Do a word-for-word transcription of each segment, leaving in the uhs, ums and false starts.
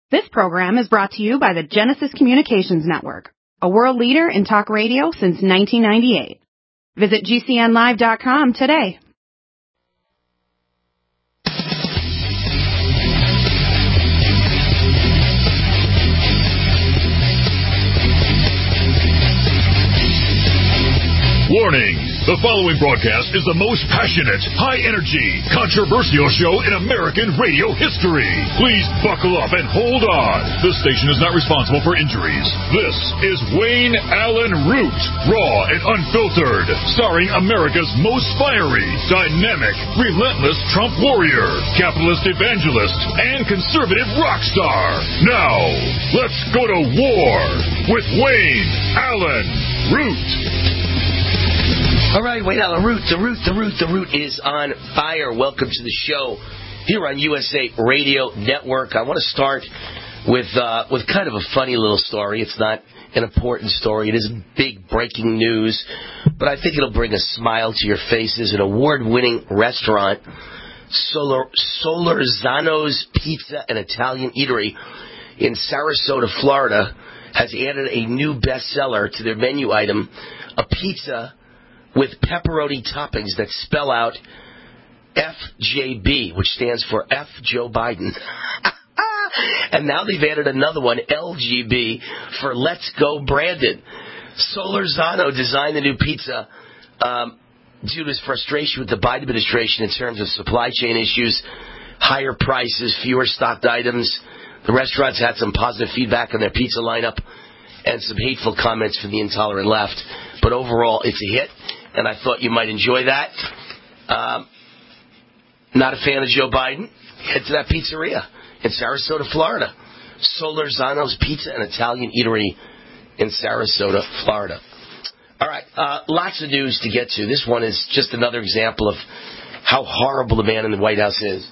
This program is brought to you by the Genesis Communications Network, a world leader in talk radio since nineteen ninety-eight. Visit G C N live dot com today. Warning! The following broadcast is the most passionate, high-energy, controversial show in American radio history. Please buckle up and hold on. This station is not responsible for injuries. This is Wayne Allyn Root, raw and unfiltered, starring America's most fiery, dynamic, relentless Trump warrior, capitalist evangelist, and conservative rock star. Now, let's go to war with Wayne Allyn Root. All right, Wayne Allyn Root, the Root, the Root, the Root is on fire. Welcome to the show here on U S A Radio Network. I want to start with uh, with kind of a funny little story. It's not an important story. It isn't big breaking news, but I think it'll bring a smile to your faces. An award-winning restaurant, Solar, Solorzano's Pizza and Italian Eatery in Sarasota, Florida, has added a new bestseller to their menu item, a pizza with pepperoni toppings that spell out F J B, which stands for F Joe Biden. And now they've added another one, L G B, for Let's Go Brandon. Solorzano designed the new pizza um, due to his frustration with the Biden administration in terms of supply chain issues, higher prices, fewer stocked items. The restaurant's had some positive feedback on their pizza lineup and some hateful comments from the intolerant left. But overall, it's a hit, and I thought you might enjoy that. Um, not a fan of Joe Biden? Head to that pizzeria in Sarasota, Florida. Solorzano's Pizza and Italian Eatery in Sarasota, Florida. All right, uh, lots of news to get to. This one is just another example of how horrible the man in the White House is.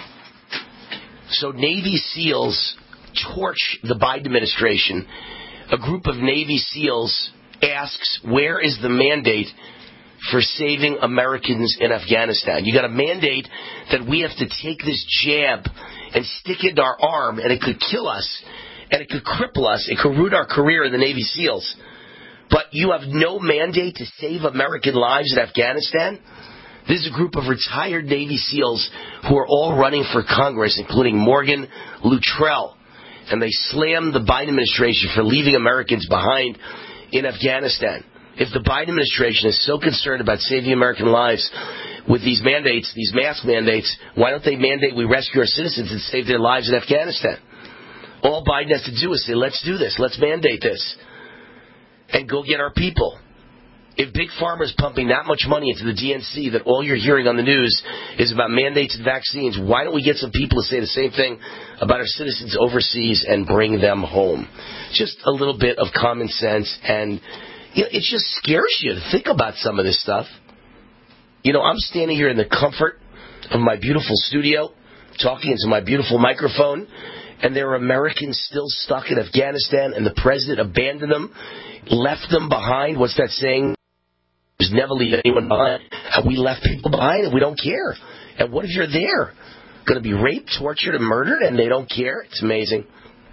So Navy SEALs torch the Biden administration. A group of Navy SEALs asks, where is the mandate for saving Americans in Afghanistan? You got a mandate that we have to take this jab and stick it in our arm, and it could kill us, and it could cripple us, it could root our career in the Navy SEALs. But you have no mandate to save American lives in Afghanistan? This is a group of retired Navy SEALs who are all running for Congress, including Morgan Luttrell. And they slammed the Biden administration for leaving Americans behind in Afghanistan. If the Biden administration is so concerned about saving American lives with these mandates, these mask mandates, why don't they mandate we rescue our citizens and save their lives in Afghanistan? All Biden has to do is say, let's do this, let's mandate this, and go get our people. If Big Pharma is pumping that much money into the D N C that all you're hearing on the news is about mandates and vaccines, why don't we get some people to say the same thing about our citizens overseas and bring them home? Just a little bit of common sense, and you know, it just scares you to think about some of this stuff. You know, I'm standing here in the comfort of my beautiful studio, talking into my beautiful microphone, and there are Americans still stuck in Afghanistan, and the president abandoned them, left them behind. What's that saying? There's never leave anyone behind. Have we left people behind and we don't care? And what if you're there? Going to be raped, tortured, and murdered, and they don't care? It's amazing.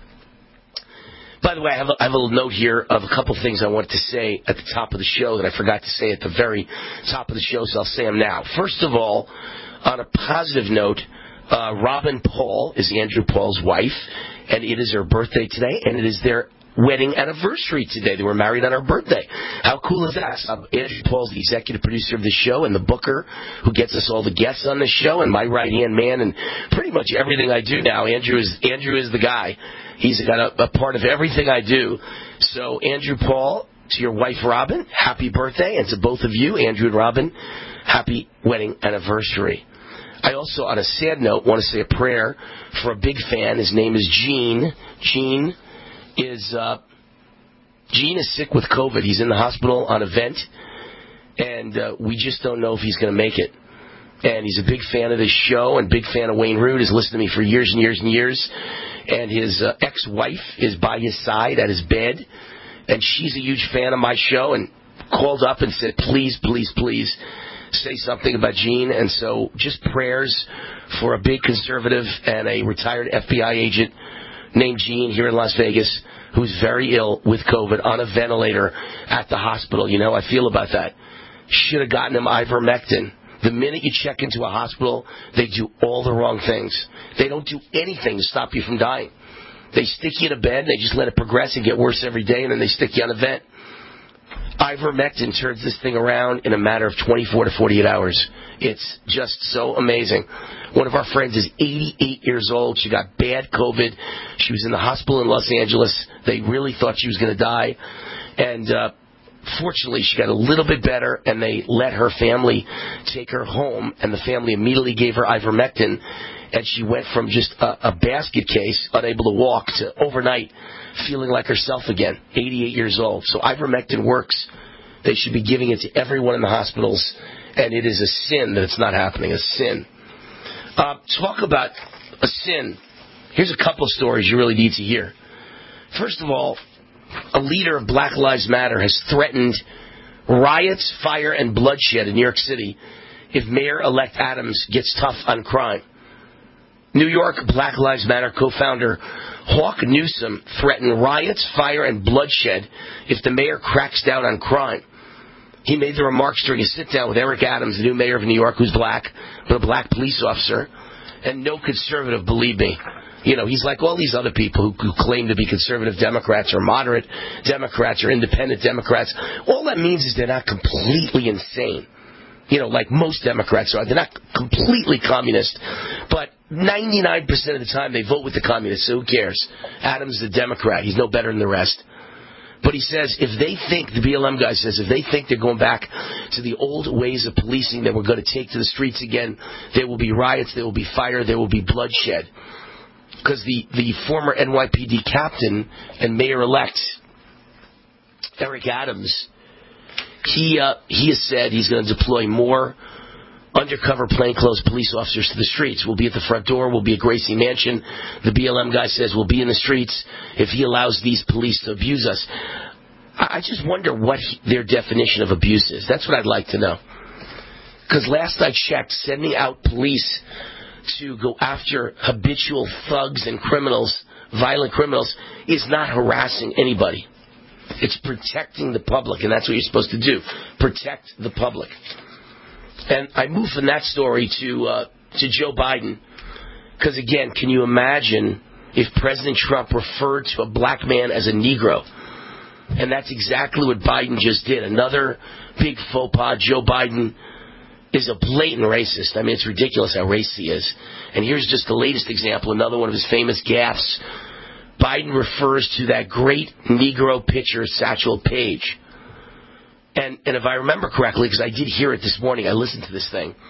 By the way, I have, a, I have a little note here of a couple things I wanted to say at the top of the show that I forgot to say at the very top of the show, so I'll say them now. First of all, on a positive note, uh, Robin Paul is Andrew Paul's wife, and it is her birthday today, and it is their wedding anniversary today. They were married on her birthday. How cool is that? Um, Andrew Paul's the executive producer of the show and the booker who gets us all the guests on the show and my right-hand man and pretty much everything I do now. Andrew is Andrew is the guy. He's got a, a part of everything I do. So, Andrew Paul, to your wife, Robin, happy birthday. And to both of you, Andrew and Robin, happy wedding anniversary. I also, on a sad note, want to say a prayer for a big fan. His name is Gene. Gene is uh, Gene is sick with COVID. He's in the hospital on a vent, and uh, we just don't know if he's going to make it. And he's a big fan of this show and big fan of Wayne Root. He's listened to me for years and years and years. And his uh, ex-wife is by his side at his bed, and she's a huge fan of my show and called up and said, please, please, please say something about Gene. And so just prayers for a big conservative and a retired F B I agent named Gene here in Las Vegas who's very ill with COVID on a ventilator at the hospital. You know, I feel about that. Should have gotten him ivermectin. The minute you check into a hospital, they do all the wrong things. They don't do anything to stop you from dying. They stick you in a bed, they just let it progress and get worse every day, and then they stick you on a vent. Ivermectin turns this thing around in a matter of twenty-four to forty-eight hours. It's just so amazing. One of our friends is eighty-eight years old. She got bad COVID. She was in the hospital in Los Angeles. They really thought she was going to die. And uh, fortunately, she got a little bit better, and they let her family take her home, and the family immediately gave her ivermectin. And she went from just a, a basket case, unable to walk, to overnight feeling like herself again, eighty-eight years old. So ivermectin works. They should be giving it to everyone in the hospitals, and it is a sin that it's not happening, a sin. Uh, talk about a sin. Here's a couple of stories you really need to hear. First of all, a leader of Black Lives Matter has threatened riots, fire, and bloodshed in New York City if Mayor-elect Adams gets tough on crime. New York Black Lives Matter co-founder Hawk Newsom threatened riots, fire, and bloodshed if the mayor cracks down on crime. He made the remarks during a sit-down with Eric Adams, the new mayor of New York, who's black, but a black police officer, and no conservative, believe me. You know, he's like all these other people who, who claim to be conservative Democrats or moderate Democrats or independent Democrats. All that means is they're not completely insane. You know, like most Democrats are. They're not completely communist, but ninety-nine percent of the time they vote with the communists, so who cares? Adams is a Democrat. He's no better than the rest. But he says if they think, the B L M guy says, if they think they're going back to the old ways of policing that we're going to take to the streets again, there will be riots, there will be fire, there will be bloodshed. Because the, the former N Y P D captain and mayor-elect, Eric Adams, he uh, he has said he's going to deploy more undercover plainclothes police officers to the streets. We'll be at the front door. We'll be at Gracie Mansion. The B L M guy says we'll be in the streets if he allows these police to abuse us. I just wonder what he, their definition of abuse is. That's what I'd like to know. Because last I checked, sending out police to go after habitual thugs and criminals, violent criminals, is not harassing anybody. It's protecting the public, and that's what you're supposed to do. Protect the public. And I move from that story to uh, to Joe Biden. Because, again, can you imagine if President Trump referred to a black man as a Negro? And that's exactly what Biden just did. Another big faux pas. Joe Biden is a blatant racist. I mean, it's ridiculous how racist he is. And here's just the latest example, another one of his famous gaffes. Biden refers to that great Negro pitcher, Satchel Paige. And, and if I remember correctly, because I did hear it this morning, I listened to this thing.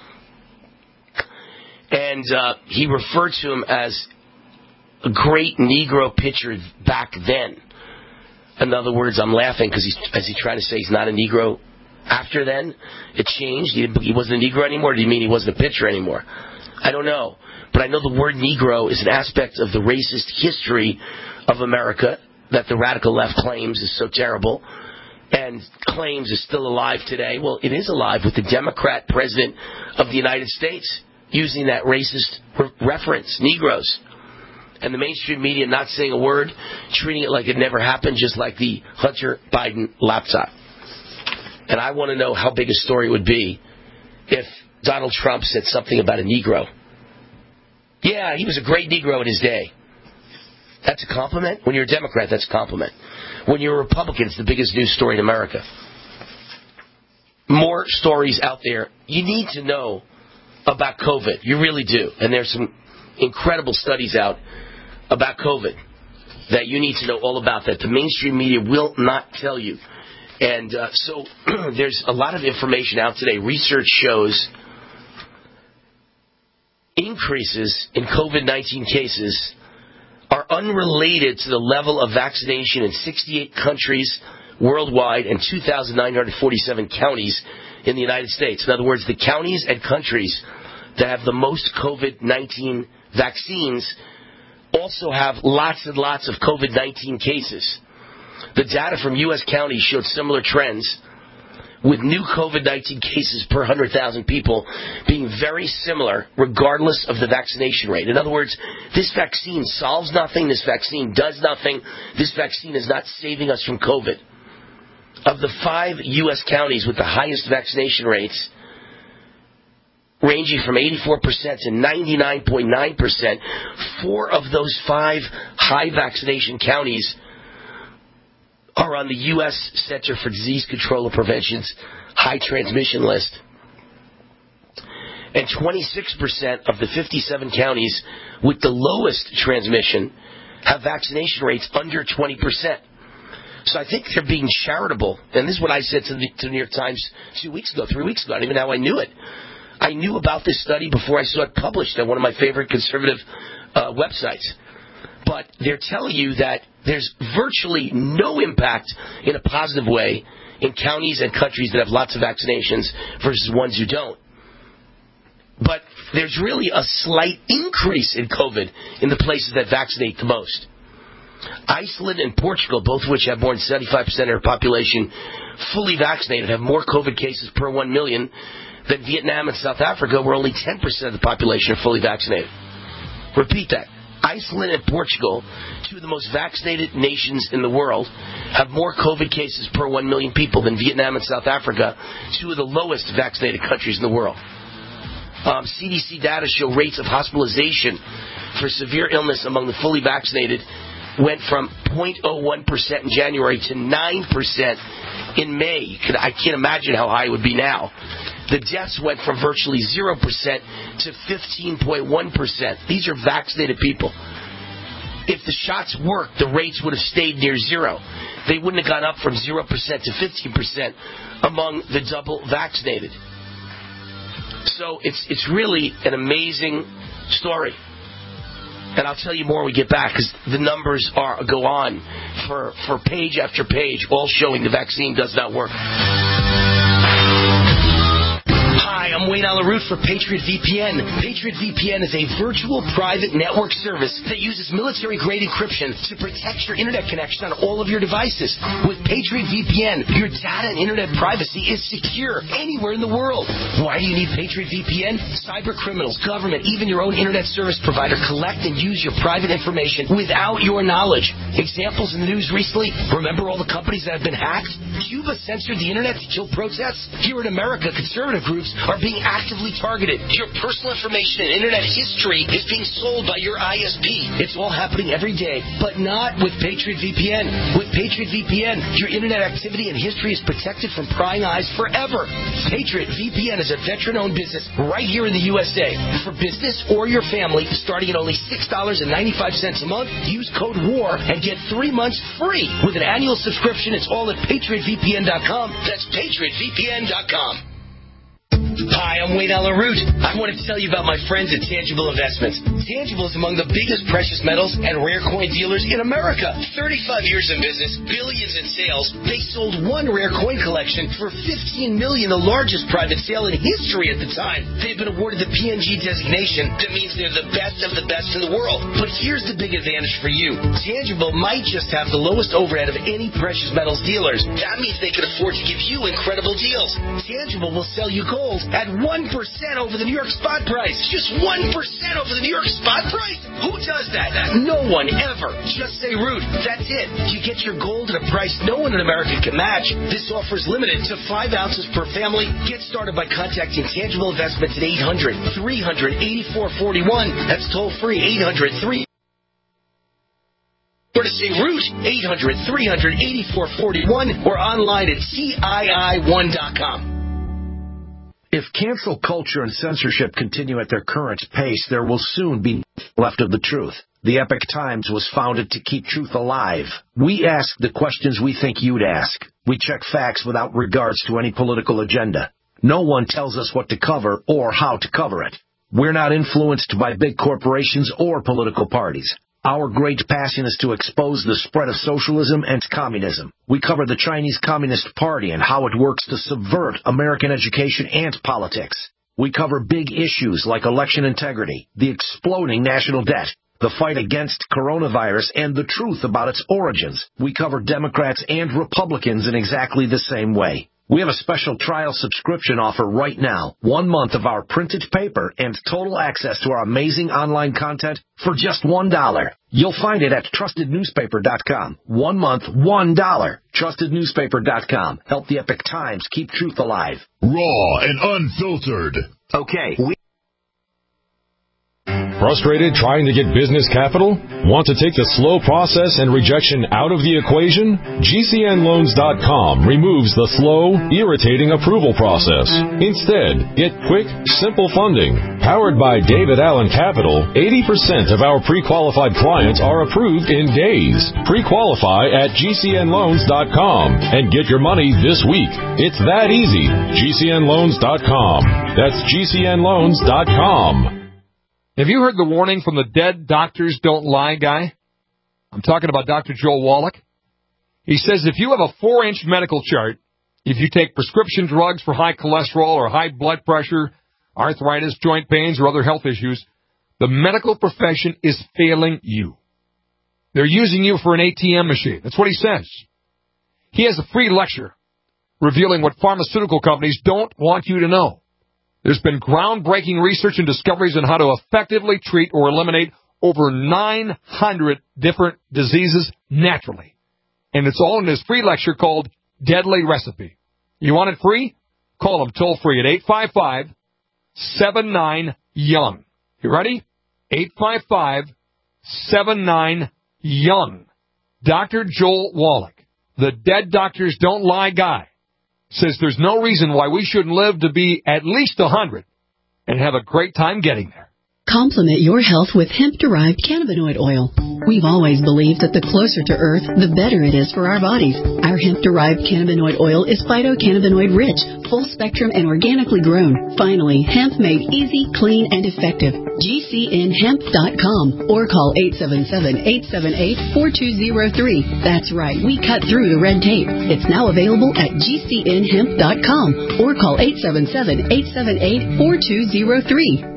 And uh, he referred to him as a great Negro pitcher back then. In other words, I'm laughing because he's, as he tried to say he's not a Negro after then. It changed. He, he wasn't a Negro anymore. Or do you mean he wasn't a pitcher anymore? I don't know. But I know the word Negro is an aspect of the racist history of America that the radical left claims is so terrible and claims is still alive today. Well, it is alive with the Democrat president of the United States using that racist re- reference, Negroes. And the mainstream media not saying a word, treating it like it never happened, just like the Hunter Biden laptop. And I want to know how big a story it would be if Donald Trump said something about a Negro. Yeah, he was a great Negro in his day. That's a compliment? When you're a Democrat, that's a compliment. When you're a Republican, it's the biggest news story in America. More stories out there. You need to know about COVID. You really do. And there's some incredible studies out about COVID that you need to know all about that the mainstream media will not tell you. And uh, so there's a lot of information out today. Research shows increases in COVID nineteen cases are unrelated to the level of vaccination in sixty-eight countries worldwide and two thousand nine hundred forty-seven counties in the United States. In other words, the counties and countries that have the most COVID nineteen vaccines also have lots and lots of COVID nineteen cases. The data from U S counties showed similar trends, with new COVID nineteen cases per one hundred thousand people being very similar regardless of the vaccination rate. In other words, this vaccine solves nothing, this vaccine does nothing, this vaccine is not saving us from COVID. Of the five U S counties with the highest vaccination rates, ranging from eighty-four percent to ninety-nine point nine percent, four of those five high vaccination counties are on the U S Center for Disease Control and Prevention's high transmission list. And twenty-six percent of the fifty-seven counties with the lowest transmission have vaccination rates under twenty percent. So I think they're being charitable. And this is what I said to the, to the New York Times two weeks ago, three weeks ago. I don't even know how I knew it. I knew about this study before I saw it published at one of my favorite conservative uh, websites. But they're telling you that there's virtually no impact in a positive way in counties and countries that have lots of vaccinations versus ones who don't. But there's really a slight increase in COVID in the places that vaccinate the most. Iceland and Portugal, both of which have more than seventy-five percent of their population fully vaccinated, have more COVID cases per one million than Vietnam and South Africa, where only ten percent of the population are fully vaccinated. Repeat that. Iceland and Portugal, two of the most vaccinated nations in the world, have more COVID cases per one million people than Vietnam and South Africa, two of the lowest vaccinated countries in the world. Um, C D C data show rates of hospitalization for severe illness among the fully vaccinated went from zero point zero one percent in January to nine percent in May. I can't imagine how high it would be now. The deaths went from virtually zero percent to fifteen point one percent. These are vaccinated people. If the shots worked, the rates would have stayed near zero. They wouldn't have gone up from zero percent to fifteen percent among the double vaccinated. So it's it's really an amazing story. And I'll tell you more when we get back, because the numbers are go on for, for page after page, all showing the vaccine does not work. Hi, I'm Wayne Allyn Root for Patriot V P N. Patriot V P N is a virtual private network service that uses military-grade encryption to protect your internet connection on all of your devices. With Patriot V P N, your data and internet privacy is secure anywhere in the world. Why do you need Patriot V P N? Cyber criminals, government, even your own internet service provider collect and use your private information without your knowledge. Examples in the news recently, remember all the companies that have been hacked? Cuba censored the internet to kill protests? Here in America, conservative groups are being actively targeted. Your personal information and internet history is being sold by your I S P. It's all happening every day, but not with Patriot V P N. With Patriot V P N, your internet activity and history is protected from prying eyes forever. Patriot V P N is a veteran-owned business right here in the U S A. For business or your family, starting at only six dollars and ninety-five cents a month, use code WAR and get three months free. With an annual subscription, it's all at patriot v p n dot com. That's patriot v p n dot com. Hi, I'm Wayne Allyn Root. I want to tell you about my friends at Tangible Investments. Tangible is among the biggest precious metals and rare coin dealers in America. thirty-five years in business, billions in sales. They sold one rare coin collection for fifteen million dollars, the largest private sale in history at the time. They've been awarded the P N G designation. That means they're the best of the best in the world. But here's the big advantage for you. Tangible might just have the lowest overhead of any precious metals dealers. That means they can afford to give you incredible deals. Tangible will sell you gold at one percent over the New York spot price. Just one percent over the New York spot price? Who does that? No one ever. Just say Root. That's it. You get your gold at a price no one in America can match. This offer is limited to five ounces per family. Get started by contacting Tangible Investments at eight hundred, three hundred, eighty-four forty-one. That's toll free, eight hundred, three hundred. Or to say Root, eight hundred, three hundred, eighty-four forty-one, or online at C I I one dot com. If cancel culture and censorship continue at their current pace, there will soon be nothing left of the truth. The Epoch Times was founded to keep truth alive. We ask the questions we think you'd ask. We check facts without regards to any political agenda. No one tells us what to cover or how to cover it. We're not influenced by big corporations or political parties. Our great passion is to expose the spread of socialism and communism. We cover the Chinese Communist Party and how it works to subvert American education and politics. We cover big issues like election integrity, the exploding national debt, the fight against coronavirus, and the truth about its origins. We cover Democrats and Republicans in exactly the same way. We have a special trial subscription offer right now. One month of our printed paper and total access to our amazing online content for just one dollar. You'll find it at trusted newspaper dot com. One month, one dollar. trusted newspaper dot com. Help the Epic Times keep truth alive. Raw and unfiltered. Okay. We- Frustrated trying to get business capital? Want to take the slow process and rejection out of the equation? G C N loans dot com removes the slow, irritating approval process. Instead, get quick, simple funding. Powered by David Allen Capital, eighty percent of our pre-qualified clients are approved in days. Pre-qualify at G C N loans dot com and get your money this week. It's that easy. G C N loans dot com. That's G C N loans dot com. Have you heard the warning from the dead doctors don't lie guy? I'm talking about Doctor Joel Wallach. He says if you have a four-inch medical chart, if you take prescription drugs for high cholesterol or high blood pressure, arthritis, joint pains, or other health issues, the medical profession is failing you. They're using you for an A T M machine. That's what he says. He has a free lecture revealing what pharmaceutical companies don't want you to know. There's been groundbreaking research and discoveries on how to effectively treat or eliminate over nine hundred different diseases naturally. And it's all in his free lecture called Deadly Recipe. You want it free? Call him toll free at eight five five, seven nine, young. You ready? eight five five, seven nine, young. Doctor Joel Wallach, the dead doctors don't lie guy, says there's no reason why we shouldn't live to be at least one hundred and have a great time getting there. Complement your health with hemp-derived cannabinoid oil. We've always believed that the closer to Earth, the better it is for our bodies. Our hemp-derived cannabinoid oil is phytocannabinoid-rich, full-spectrum, and organically grown. Finally, hemp made easy, clean, and effective. G C N hemp dot com or call eight seven seven, eight seven eight, four two zero three. That's right, we cut through the red tape. It's now available at G C N hemp dot com or call eight seven seven, eight seven eight, four two zero three.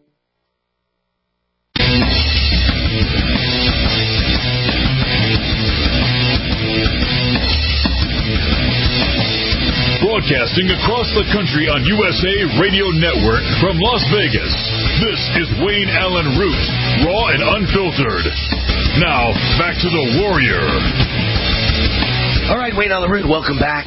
Broadcasting across the country on U S A Radio Network from Las Vegas, this is Wayne Allen Root, raw and unfiltered. Now, back to the Warrior. All right, Wayne Allen Root, welcome back.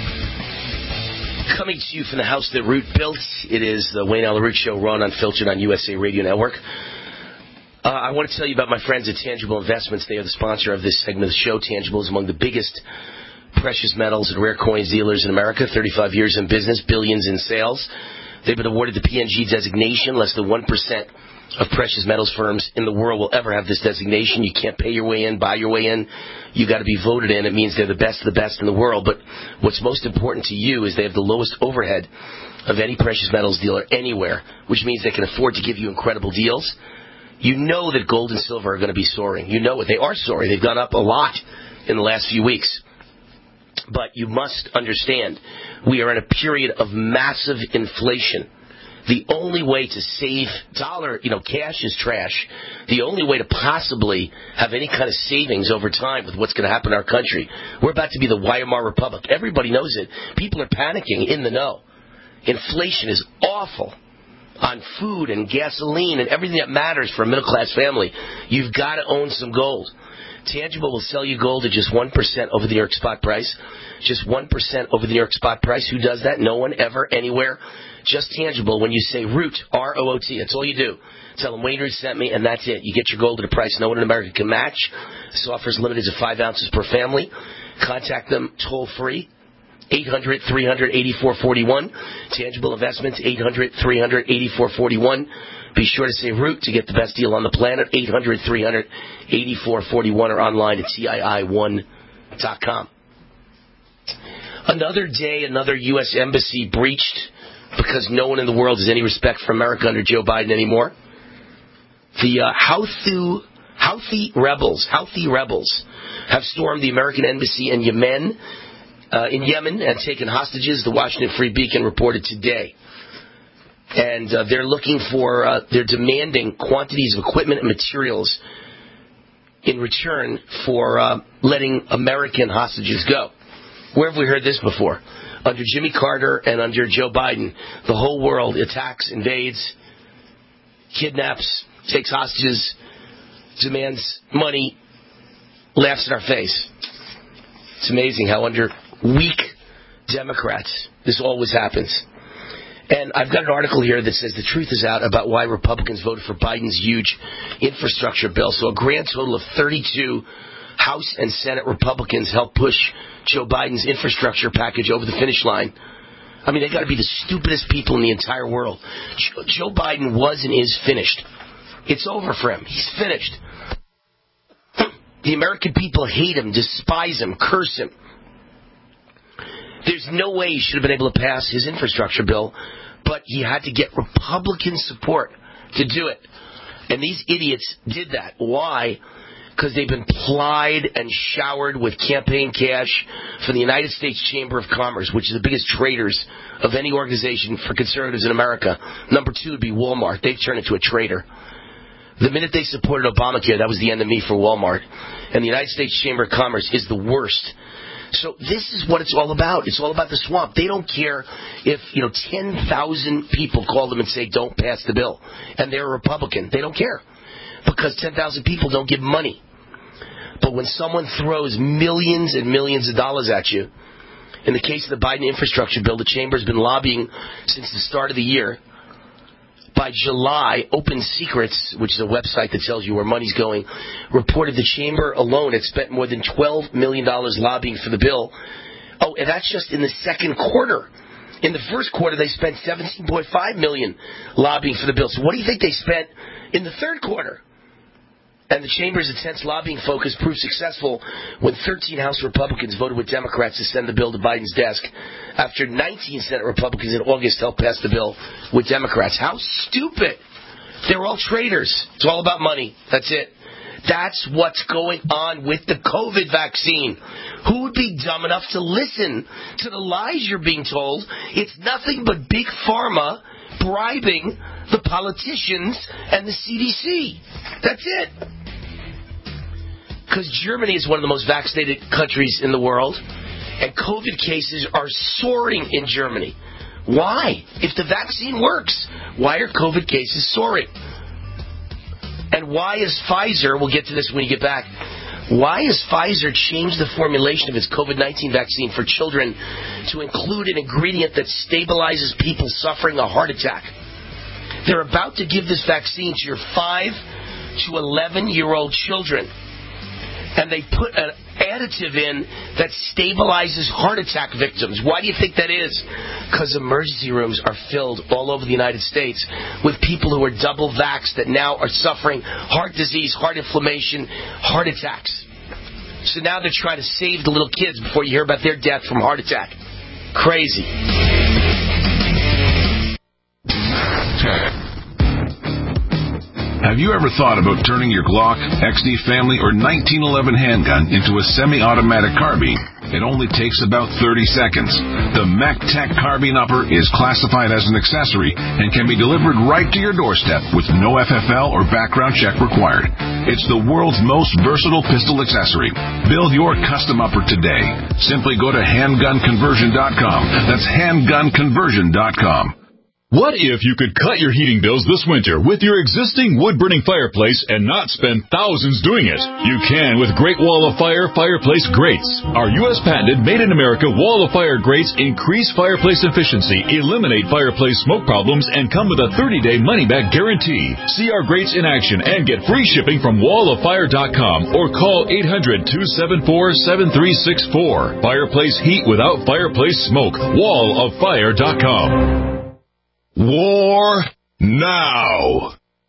Coming to you from the house that Root built, it is the Wayne Allen Root Show, raw and unfiltered on U S A Radio Network. Uh, I want to tell you about my friends at Tangible Investments. They are the sponsor of this segment of the show. Tangible is among the biggest precious metals and rare coins dealers in America, thirty-five years in business, billions in sales. They've been awarded the P N G designation. Less than one percent of precious metals firms in the world will ever have this designation. You can't pay your way in, buy your way in. You got to be voted in. It means they're the best of the best in the world. But what's most important to you is they have the lowest overhead of any precious metals dealer anywhere, which means they can afford to give you incredible deals. You know that gold and silver are going to be soaring. You know it. They are soaring. They've gone up a lot in the last few weeks. But you must understand, we are in a period of massive inflation. The only way to save dollar, you know, cash is trash. The only way to possibly have any kind of savings over time with what's going to happen in our country. We're about to be the Weimar Republic. Everybody knows it. People are panicking in the know. Inflation is awful on food and gasoline and everything that matters for a middle-class family. You've got to own some gold. Tangible will sell you gold at just one percent over the New York spot price. Just one percent over the New York spot price. Who does that? No one, ever, anywhere. Just Tangible. When you say Root, R O O T, that's all you do. Tell them Wayne Root sent me, and that's it. You get your gold at a price no one in America can match. This offer is limited to five ounces per family. Contact them toll-free. eight hundred, three hundred, eighty-four forty-one. Tangible Investments, eight hundred, three hundred, eighty-four forty-one. Be sure to say Root to get the best deal on the planet, eight hundred, three hundred, eighty-four forty-one, or online at T I I one dot com. Another day, another U S embassy breached because no one in the world has any respect for America under Joe Biden anymore. The uh, Houthi, Houthi rebels, Houthi rebels have stormed the American embassy in Yemen, uh, in Yemen and taken hostages, the Washington Free Beacon reported today. And uh, they're looking for, uh, they're demanding quantities of equipment and materials in return for uh, letting American hostages go. Where have we heard this before? under Jimmy Carter and under Joe Biden, the whole world attacks, invades, kidnaps, takes hostages, demands money, laughs in our face. It's amazing how under weak Democrats this always happens. And I've got an article here that says the truth is out about why Republicans voted for Biden's huge infrastructure bill. So a grand total of thirty-two House and Senate Republicans helped push Joe Biden's infrastructure package over the finish line. I mean, they got to be the stupidest people in the entire world. Joe Biden was and is finished. It's over for him. He's finished. The American people hate him, despise him, curse him. There's no way he should have been able to pass his infrastructure bill, but he had to get Republican support to do it. And these idiots did that. Why? Because they've been plied and showered with campaign cash from the United States Chamber of Commerce, which is the biggest traders of any organization for conservatives in America. Number two would be Walmart. They've turned into a trader. The minute they supported Obamacare, that was the end of me for Walmart. And the United States Chamber of Commerce is the worst. So this is what it's all about. It's all about the swamp. They don't care if, you know, ten thousand people call them and say, don't pass the bill. And they're a Republican. They don't care. Because ten thousand people don't give money. But when someone throws millions and millions of dollars at you, in the case of the Biden infrastructure bill, the Chamber's been lobbying since the start of the year. By July, Open Secrets, which is a website that tells you where money's going, reported the Chamber alone had spent more than twelve million dollars lobbying for the bill. Oh, and that's just in the second quarter. In the first quarter, they spent seventeen point five million dollars lobbying for the bill. So what do you think they spent in the third quarter? And the Chamber's intense lobbying focus proved successful when thirteen House Republicans voted with Democrats to send the bill to Biden's desk after nineteen Senate Republicans in August helped pass the bill with Democrats. How stupid. They're all traitors. It's all about money. That's it. That's what's going on with the COVID vaccine. Who would be dumb enough to listen to the lies you're being told? It's nothing but big pharma bribing the politicians and the C D C. That's it. Because Germany is one of the most vaccinated countries in the world, and COVID cases are soaring in Germany. Why? If the vaccine works, why are COVID cases soaring? And why is Pfizer, we'll get to this when you get back, why has Pfizer changed the formulation of its COVID nineteen vaccine for children to include an ingredient that stabilizes people suffering a heart attack? They're about to give this vaccine to your five to eleven-year-old children. And they put an additive in that stabilizes heart attack victims. Why do you think that is? Because emergency rooms are filled all over the United States with people who are double vaxxed that now are suffering heart disease, heart inflammation, heart attacks. So now they're trying to save the little kids before you hear about their death from heart attack. Crazy. Have you ever thought about turning your Glock, X D Family, or nineteen eleven handgun into a semi-automatic carbine? It only takes about thirty seconds. The MacTac Carbine Upper is classified as an accessory and can be delivered right to your doorstep with no F F L or background check required. It's the world's most versatile pistol accessory. Build your custom upper today. Simply go to handgun conversion dot com. That's handgun conversion dot com. What if you could cut your heating bills this winter with your existing wood-burning fireplace and not spend thousands doing it? You can with Great Wall of Fire Fireplace Grates. Our U S patented made-in-America Wall of Fire grates increase fireplace efficiency, eliminate fireplace smoke problems, and come with a thirty-day money-back guarantee. See our grates in action and get free shipping from wall of fire dot com or call eight hundred, two seven four, seven three six four. Fireplace heat without fireplace smoke. wall of fire dot com. War now.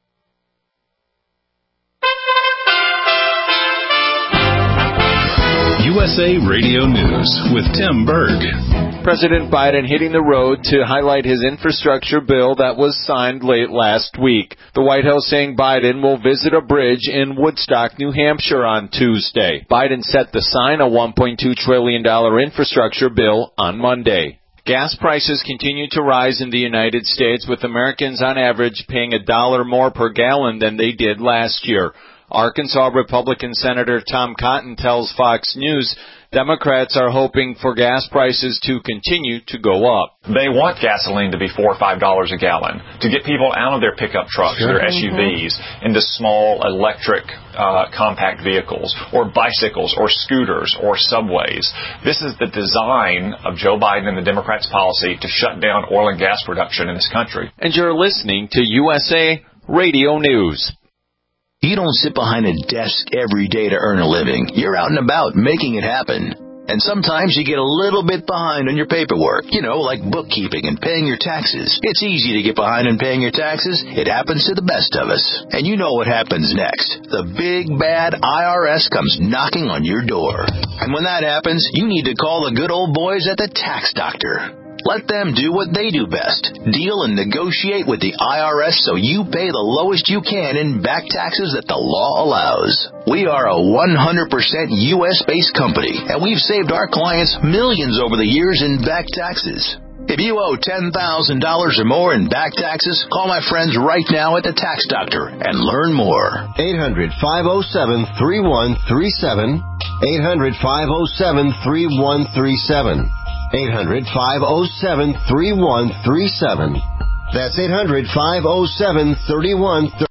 U S A Radio News with Tim Berg. President Biden hitting the road to highlight his infrastructure bill that was signed late last week. The White House saying Biden will visit a bridge in Woodstock, New Hampshire on Tuesday. Biden set to sign a one point two trillion dollars infrastructure bill on Monday. Gas prices continue to rise in the United States, with Americans on average paying a dollar more per gallon than they did last year. Arkansas Republican Senator Tom Cotton tells Fox News Democrats are hoping for gas prices to continue to go up. They want gasoline to be four or five dollars a gallon to get people out of their pickup trucks, sure. their S U Vs, into small electric uh, compact vehicles, or bicycles, or scooters, or subways. This is the design of Joe Biden and the Democrats' policy to shut down oil and gas production in this country. And you're listening to U S A Radio News. You don't sit behind a desk every day to earn a living. You're out and about making it happen. And sometimes you get a little bit behind on your paperwork, you know, like bookkeeping and paying your taxes. It's easy to get behind on paying your taxes. It happens to the best of us. And you know what happens next. The big, bad I R S comes knocking on your door. And when that happens, you need to call the good old boys at the Tax Doctor. Let them do what they do best. Deal and negotiate with the I R S so you pay the lowest you can in back taxes that the law allows. We are a one hundred percent U S-based company, and we've saved our clients millions over the years in back taxes. If you owe ten thousand dollars or more in back taxes, call my friends right now at the Tax Doctor and learn more. eight hundred, five oh seven, three one three seven. eight hundred, five oh seven, three one three seven. eight hundred, five oh seven, three one three seven. That's eight hundred, five oh seven, three one three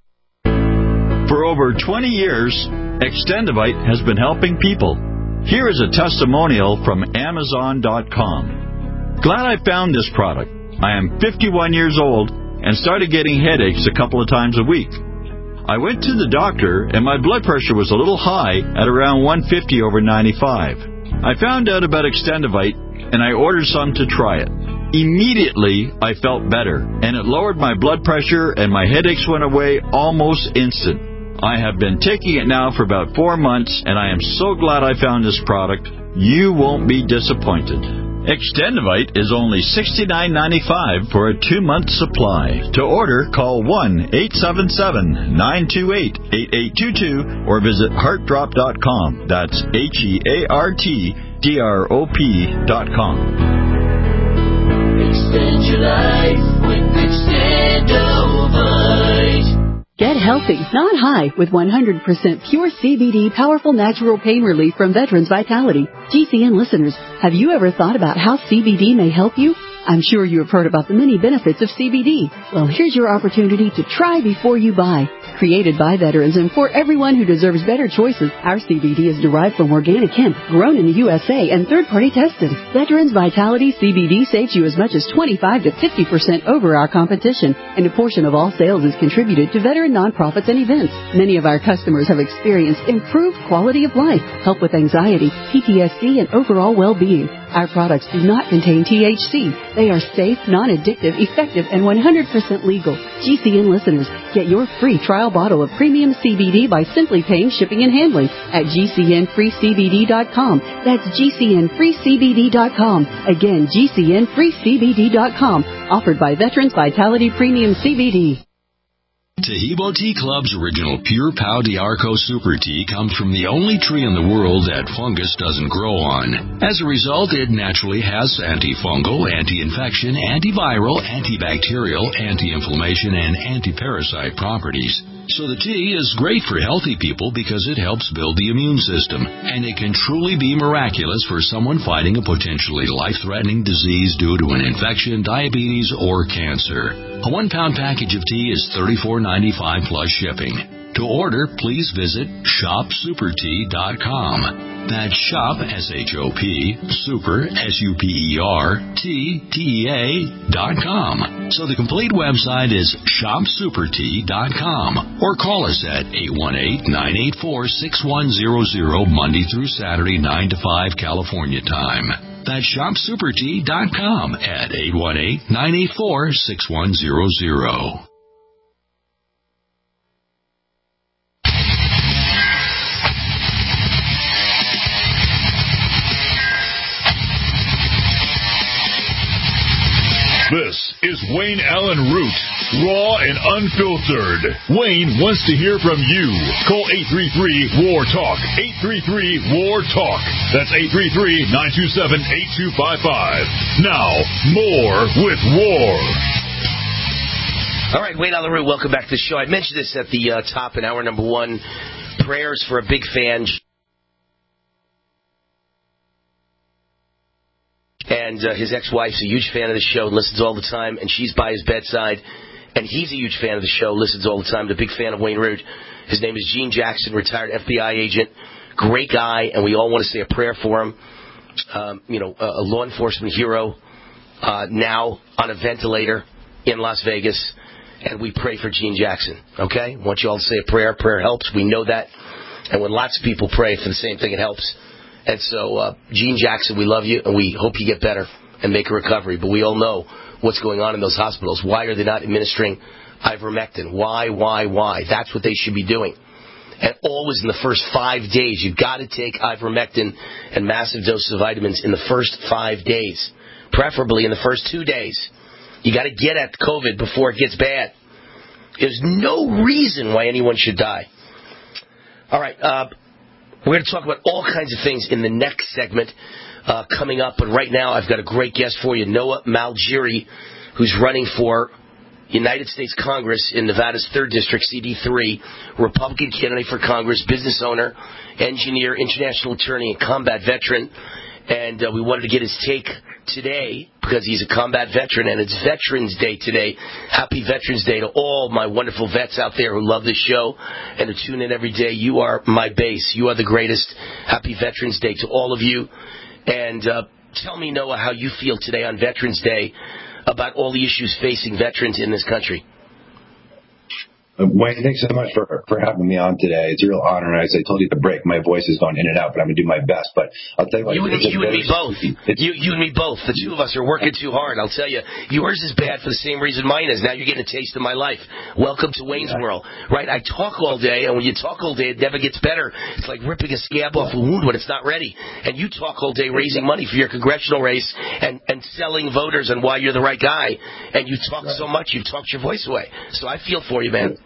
seven. For over twenty years, Extendivite has been helping people. Here is a testimonial from Amazon dot com. Glad I found this product. I am fifty-one years old and started getting headaches a couple of times a week. I went to the doctor and my blood pressure was a little high at around one fifty over ninety-five. I found out about Extendivite and I ordered some to try it. Immediately, I felt better, and it lowered my blood pressure, and my headaches went away almost instant. I have been taking it now for about four months, and I am so glad I found this product. You won't be disappointed. Extendivite is only sixty-nine ninety-five for a two-month supply. To order, call one eight seven seven, nine two eight, eight eight two two or visit heart drop dot com. That's H E A R T D R O P dot com. Extend your life with Extendivite. Get healthy, not high, with one hundred percent pure C B D powerful natural pain relief from Veterans Vitality. G C N listeners, have you ever thought about how C B D may help you? I'm sure you have heard about the many benefits of C B D. Well, here's your opportunity to try before you buy. Created by veterans and for everyone who deserves better choices, our C B D is derived from organic hemp, grown in the U S A and third-party tested. Veterans Vitality C B D saves you as much as twenty-five to fifty percent over our competition, and a portion of all sales is contributed to veteran nonprofits and events. Many of our customers have experienced improved quality of life, help with anxiety, P T S D, and overall well-being. Our products do not contain T H C. They are safe, non-addictive, effective, and one hundred percent legal. G C N listeners, get your free trial bottle of premium C B D by simply paying shipping and handling at G C N free C B D dot com. That's G C N free C B D dot com. Again, G C N free C B D dot com. Offered by Veterans Vitality Premium C B D. Tahibo Tea Club's original Pure Pau d'Arco Super Tea comes from the only tree in the world that fungus doesn't grow on. As a result, it naturally has antifungal, anti-infection, antiviral, antibacterial, anti-inflammation, and anti-parasite properties. So the tea is great for healthy people because it helps build the immune system, and it can truly be miraculous for someone fighting a potentially life-threatening disease due to an infection, diabetes, or cancer. A one-pound package of tea is thirty-four ninety-five plus shipping. To order, please visit shop super tea dot com. That's shop, S H O P, super, S U P E R, T, T E A, dot com. So the complete website is shop super tea dot com. Or call us at eight one eight, nine eight four, six one zero zero, Monday through Saturday, nine to five, California time. That's shop super tea dot com at eight one eight, nine eight four, six one zero zero. This is Wayne Allen Root, raw and unfiltered. Wayne wants to hear from you. Call eight three three, W A R, TALK, eight three three, W A R, TALK. That's eight three three, nine two seven, eight two five five. Now, more with W A R. All right, Wayne Allen Root, welcome back to the show. I mentioned this at the uh, top in hour number one. prayers for a big fan. And uh, his ex-wife's a huge fan of the show, listens all the time, and she's by his bedside. And he's a huge fan of the show, listens all the time, a big fan of Wayne Root. His name is Gene Jackson, retired F B I agent. Great guy, and we all want to say a prayer for him. Um, you know, a, a law enforcement hero, uh, now on a ventilator in Las Vegas. And we pray for Gene Jackson, okay? I want you all to say a prayer. Prayer helps. We know that. And when lots of people pray for the same thing, it helps. And so, uh, Gene Jackson, we love you, and we hope you get better and make a recovery. But we all know what's going on in those hospitals. Why are they not administering ivermectin? Why, why, why? That's what they should be doing. And always in the first five days, you've got to take ivermectin and massive doses of vitamins in the first five days, preferably in the first two days. You got to get at COVID before it gets bad. There's no reason why anyone should die. All right, uh, we're going to talk about all kinds of things in the next segment uh, coming up. But right now, I've got a great guest for you, Noah Malgiri, who's running for United States Congress in Nevada's third District, C D three, Republican candidate for Congress, business owner, engineer, international attorney, and combat veteran. And uh, we wanted to get his take today because he's a combat veteran, and it's Veterans Day today. Happy Veterans Day to all my wonderful vets out there who love this show and who tune in every day. You are my base. You are the greatest. Happy Veterans Day to all of you. And uh, tell me, Noah, how you feel today on Veterans Day about all the issues facing veterans in this country. Wayne, thanks so much for for having me on today. It's a real honor. And as I told you at the break, my voice is going in and out, but I'm going to do my best. But I'll tell you what. You, and, you and me both. You, you and me both. The two of us are working too hard. I'll tell you, yours is bad for the same reason mine is. Now you're getting a taste of my life. Welcome to Wayne's yeah. World. Right? I talk all day, and when you talk all day, it never gets better. It's like ripping a scab off a wound when it's not ready. And you talk all day raising money for your congressional race and, and selling voters and why you're the right guy. And you talk right. so much, you've talked your voice away. So I feel for you, man.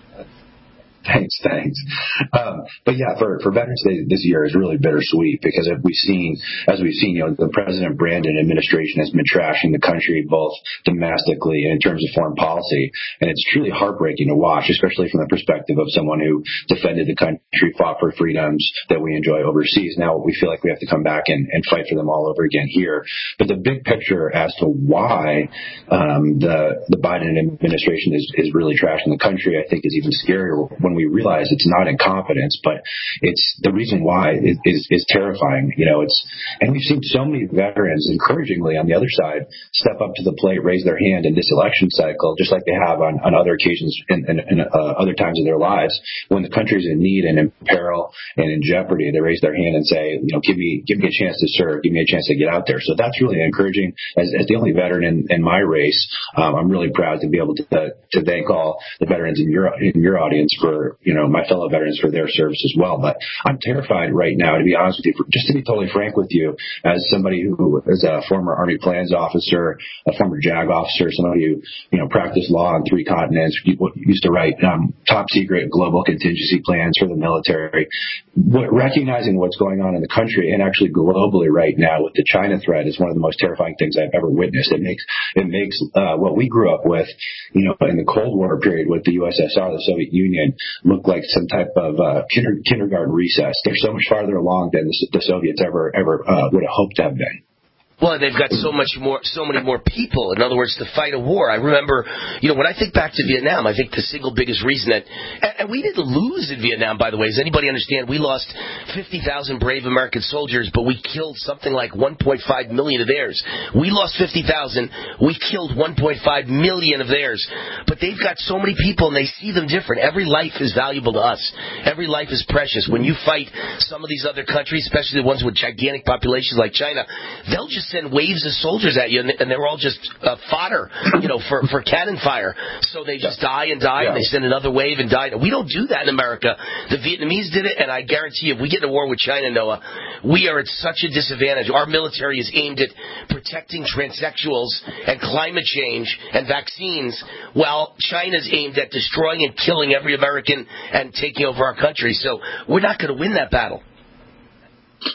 Thanks, thanks. Um, but yeah, for, for Veterans Day this year is really bittersweet because we've seen, as we've seen, you know, the President Brandon administration has been trashing the country both domestically and in terms of foreign policy. And it's truly heartbreaking to watch, especially from the perspective of someone who defended the country, fought for freedoms that we enjoy overseas. Now we feel like we have to come back and, and fight for them all over again here. But the big picture as to why um, the, the Biden administration is, is really trashing the country, I think, is even scarier when we realize it's not incompetence, but it's the reason why is, is, is terrifying. You know, it's, and we've seen so many veterans encouragingly on the other side step up to the plate, raise their hand in this election cycle, just like they have on, on other occasions and, and, and uh, other times in their lives. When the country's in need and in peril and in jeopardy, they raise their hand and say, you know, give me, give me a chance to serve, give me a chance to get out there. So that's really encouraging. As, as the only veteran in, in my race, um, I'm really proud to be able to, to thank all the veterans in your, in your audience for, you know, my fellow veterans for their service as well. But I'm terrified right now, to be honest with you, for, just to be totally frank with you, as somebody who is a former Army plans officer, a former JAG officer, somebody who, you know, practiced law on three continents, used to write um, top secret global contingency plans for the military. What, recognizing what's going on in the country and actually globally right now with the China threat is one of the most terrifying things I've ever witnessed. It makes, it makes uh, what we grew up with, you know, in the Cold War period with the U S S R, the Soviet Union, look like some type of uh, kinder, kindergarten recess. They're so much farther along than the, the Soviets ever ever uh, would have hoped to have been. Well, they've got so much more, so many more people. In other words, to fight a war. I remember, you know, when I think back to Vietnam, I think the single biggest reason that, and, and we didn't lose in Vietnam, by the way. Does anybody understand? We lost fifty thousand brave American soldiers, but we killed something like one point five million of theirs. We lost fifty thousand. We killed one point five million of theirs. But they've got so many people, and they see them different. Every life is valuable to us. Every life is precious. When you fight some of these other countries, especially the ones with gigantic populations like China, they'll just send waves of soldiers at you, and they're all just uh, fodder, you know, for, for cannon fire. So they just die and die, yeah. and they send another wave and die. We don't do that in America. The Vietnamese did it, and I guarantee you, if we get in a war with China, Noah, we are at such a disadvantage. Our military is aimed at protecting transsexuals and climate change and vaccines, while China's aimed at destroying and killing every American and taking over our country. So we're not going to win that battle.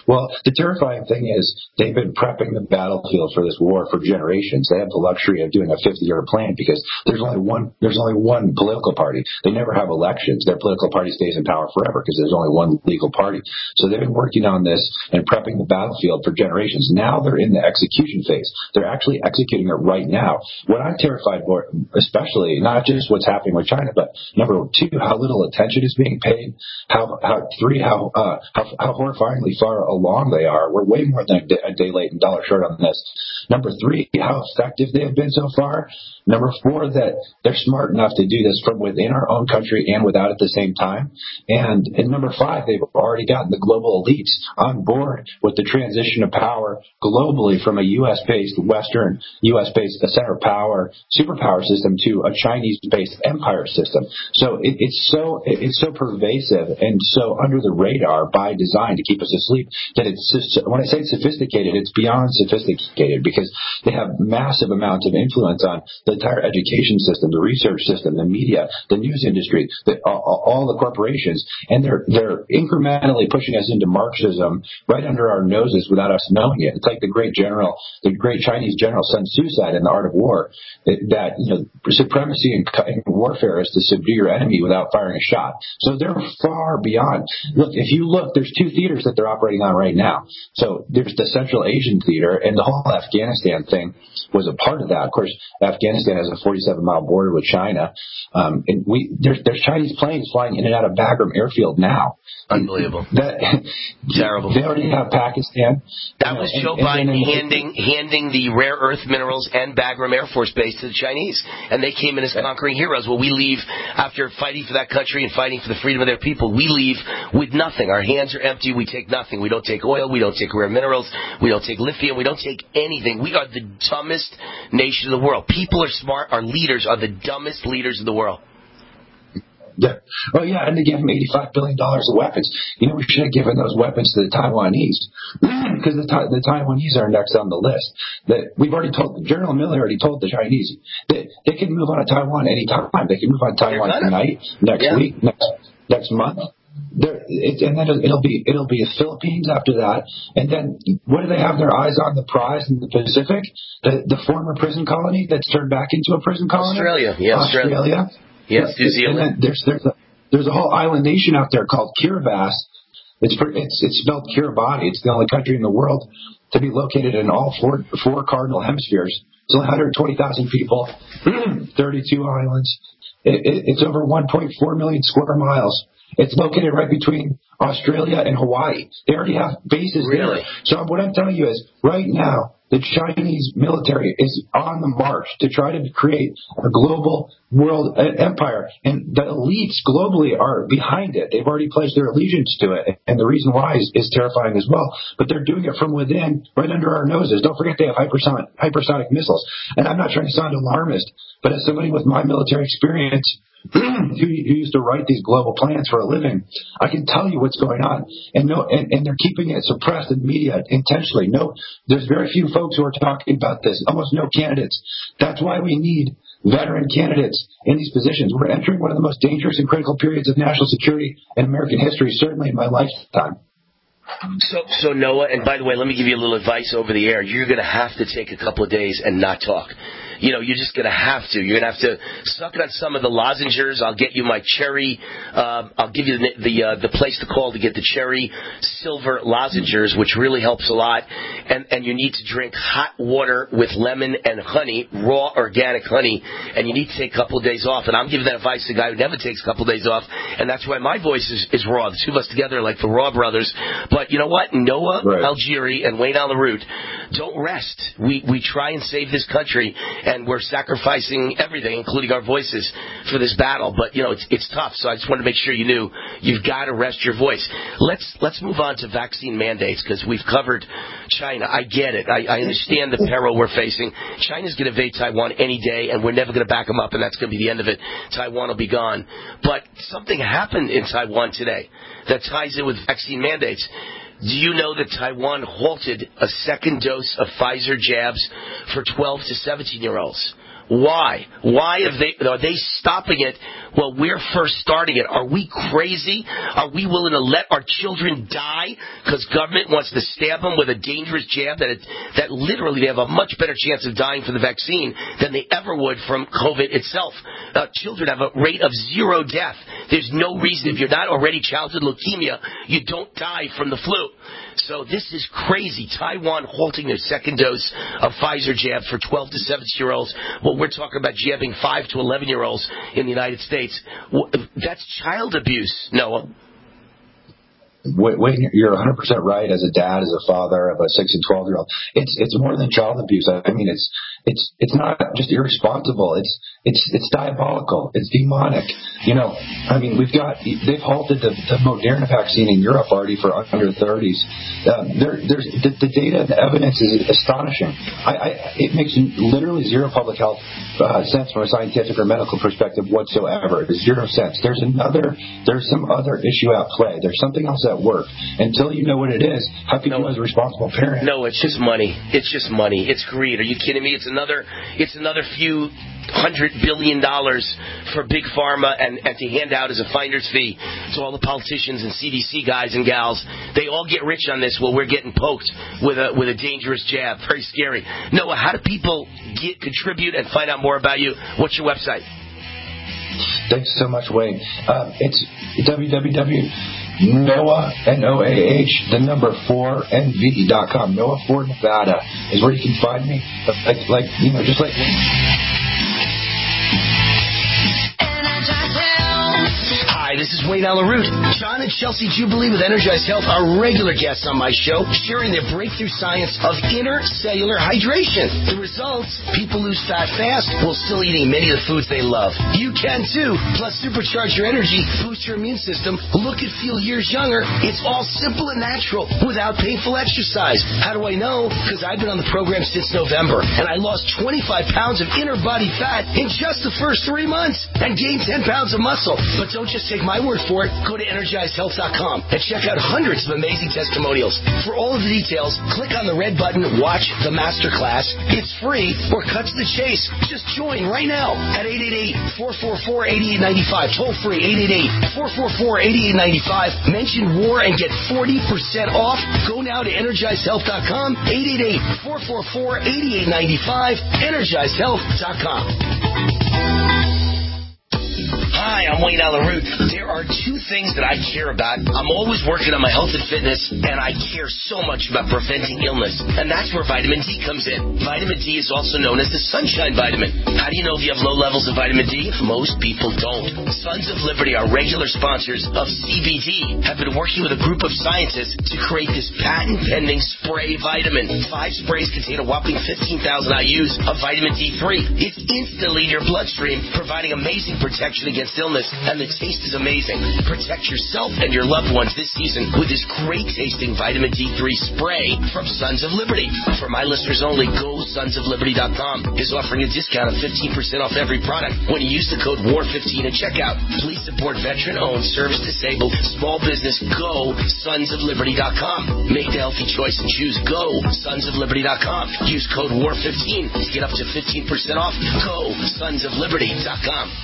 Well, the terrifying thing is they've been prepping the battlefield for this war for generations. They have the luxury of doing a fifty-year plan because there's only one there's only one political party. They never have elections. Their political party stays in power forever because there's only one legal party. So they've been working on this and prepping the battlefield for generations. Now they're in the execution phase. They're actually executing it right now. What I'm terrified for, especially, not just what's happening with China, but number two, how little attention is being paid. How, how three, how, uh, how, how horrifyingly far along they are. We're way more than a day, a day late and dollar short on this. Number three, how effective they have been so far. Number four, that they're smart enough to do this from within our own country and without at the same time. And, and number five, they've already gotten the global elites on board with the transition of power globally from a U S-based, Western, U S-based center of power, superpower system to a Chinese-based empire system. So it, it's so it's so pervasive and so under the radar by design to keep us asleep that it's just, when I say sophisticated, it's beyond sophisticated because they have massive amounts of influence on the entire education system, the research system, the media, the news industry, the, all, all the corporations, and they're they're incrementally pushing us into Marxism right under our noses without us knowing it. It's like the great general, the great Chinese general Sun Tzu said in The Art of War that, that you know supremacy in, in warfare is to subdue your enemy without firing a shot. So they're far beyond. Look, if you look, there's two theaters that they're operating on right now. So there's the Central Asian theater, and the whole Afghanistan thing was a part of that. Of course, Afghanistan has a forty-seven mile border with China, um, and we there's, there's Chinese planes flying in and out of Bagram Airfield now. Unbelievable. That, Terrible. They already have Pakistan. That you know, was Joe and, Biden and then, handing handing the rare earth minerals and Bagram Air Force Base to the Chinese, and they came in as conquering heroes. Well, we leave after fighting for that country and fighting for the freedom of their people. We leave with nothing. Our hands are empty. We take nothing. We don't take oil. We don't take rare minerals. We don't take lithium. We don't take anything. We are the dumbest nation in the world. People are smart. Our leaders are the dumbest leaders in the world. Yeah. Oh, yeah, and they gave them eighty-five billion dollars of weapons. You know, we should have given those weapons to the Taiwanese because the, the Taiwanese are next on the list. That we've already told, General Milley already told the Chinese that they can move on to Taiwan anytime. They can move on to Taiwan tonight, next yeah. week, next next month. There, it, and then it'll be it'll be the Philippines after that, and then what do they have their eyes on? The prize in the Pacific, the the former prison colony that's turned back into a prison colony. Australia, yeah, Australia. Australia. Yes, New Zealand. And then there's there's a, there's a whole island nation out there called Kiribati. It's it's it's spelled Kiribati. It's the only country in the world to be located in all four four cardinal hemispheres. It's only one hundred twenty thousand people, thirty-two islands. It, it, it's over one point four million square miles. It's located right between Australia and Hawaii. They already have bases really? there. So what I'm telling you is, right now, the Chinese military is on the march to try to create a global world empire. And the elites globally are behind it. They've already pledged their allegiance to it. And the reason why is, is terrifying as well. But they're doing it from within, right under our noses. Don't forget they have hypersonic, hypersonic missiles. And I'm not trying to sound alarmist, but as somebody with my military experience, who, who used to write these global plans for a living, I can tell you what's going on, and no, and, and they're keeping it suppressed in media intentionally. No, there's very few folks who are talking about this. Almost no candidates. That's why we need veteran candidates in these positions. We're entering one of the most dangerous and critical periods of national security in American history, certainly in my lifetime. So, so Noah, and by the way, let me give you a little advice over the air. You're going to have to take a couple of days and not talk. You know, you're just going to have to. You're going to have to suck on some of the lozenges. I'll get you my cherry. Uh, I'll give you the the, uh, the place to call to get the cherry silver lozenges, which really helps a lot. And and you need to drink hot water with lemon and honey, raw organic honey. And you need to take a couple of days off. And I'm giving that advice to a guy who never takes a couple of days off. And that's why my voice is, is raw. The two of us together are like the Raw brothers. But you know what? Noah right. Algieri and Wayne Allyn Root don't rest. We we try and save this country. And we're sacrificing everything, including our voices, for this battle. But, you know, it's it's tough, so I just wanted to make sure you knew you've got to rest your voice. Let's let's move on to vaccine mandates, because we've covered China. I get it. I, I understand the peril we're facing. China's going to invade Taiwan any day, and we're never going to back them up, and that's going to be the end of it. Taiwan will be gone. But something happened in Taiwan today that ties in with vaccine mandates. Do you know that Taiwan halted a second dose of Pfizer jabs for twelve to seventeen-year-olds? Why? Why have they, are they stopping it while we're first starting it? Are we crazy? Are we willing to let our children die because government wants to stab them with a dangerous jab that it, that literally they have a much better chance of dying from the vaccine than they ever would from COVID itself? Uh, children have a rate of zero death. There's no reason, if you're not already childhood leukemia, you don't die from the flu. So this is crazy. Taiwan halting their second dose of Pfizer jab for twelve to seventeen-year-olds. Well, we're talking about jabbing five to eleven-year-olds in the United States. That's child abuse, Noah. Wait, you're one hundred percent right. As a dad, as a father of a six and twelve-year-old, it's it's more than child abuse. I mean, it's it's it's not just irresponsible. It's it's it's diabolical. It's demonic. You know, I mean, we've got they've halted the, the Moderna vaccine in Europe already for under thirties. Um, there, there's the, the data, the evidence is astonishing. I, I it makes literally zero public health uh, sense from a scientific or medical perspective whatsoever. Zero sense. There's another. There's some other issue at play. There's something else at work. Until you know what it is, how can no, you as a responsible parent? No, it's just money. It's just money. It's greed. Are you kidding me? It's another. It's another few hundred billion dollars for big pharma and, and to hand out as a finder's fee to all the politicians and C D C guys and gals. They all get rich on this while we're getting poked with a with a dangerous jab. Very scary. Noah, how do people get contribute and find out more about you? What's your website? Thanks so much, Wayne. Um, it's w w w dot Noah, N O A H, the number four N V dot com. Noah Ford Nevada is where you can find me. Like, like you know, just like. Hi, this is Wayne Allyn Root. John and Chelsea Jubilee with Energized Health are regular guests on my show, sharing their breakthrough science of intercellular hydration. The results? People lose fat fast while still eating many of the foods they love. You can too. Plus, supercharge your energy, boost your immune system, look and feel years younger. It's all simple and natural without painful exercise. How do I know? Because I've been on the program since November, and I lost twenty-five pounds of inner body fat in just the first three months and gained ten pounds of muscle. But don't just take my word for it. Go to energized health dot com and check out hundreds of amazing testimonials. For all of the details, click on the red button, watch the masterclass. It's free, or cut to the chase. Just join right now at eight eight eight, four four four, eight eight nine five. Toll free, eight eight eight, four four four, eight eight nine five. Mention war and get forty percent off. Go now to energized health dot com, eight eight eight, four four four, eight eight nine five, energized health dot com. Hi, I'm Wayne Allyn Root. There are two things that I care about. I'm always working on my health and fitness, and I care so much about preventing illness. And that's where vitamin D comes in. Vitamin D is also known as the sunshine vitamin. How do you know if you have low levels of vitamin D? Most people don't. Sons of Liberty, our regular sponsors of C B D, have been working with a group of scientists to create this patent-pending spray vitamin. Five sprays contain a whopping fifteen thousand I U's of vitamin D three. It's instantly in your bloodstream, providing amazing protection against illness, and the taste is amazing. Protect yourself and your loved ones this season with this great tasting vitamin D three spray from Sons of Liberty. For my listeners only, go sons of liberty dot com is offering a discount of fifteen percent off every product when you use the code W A R fifteen at checkout. Please support veteran-owned, service-disabled, small business. Go sons of liberty dot com. Make the healthy choice and choose Go sons of liberty dot com. Use code W A R fifteen to get up to fifteen percent off. Go sons of liberty dot com.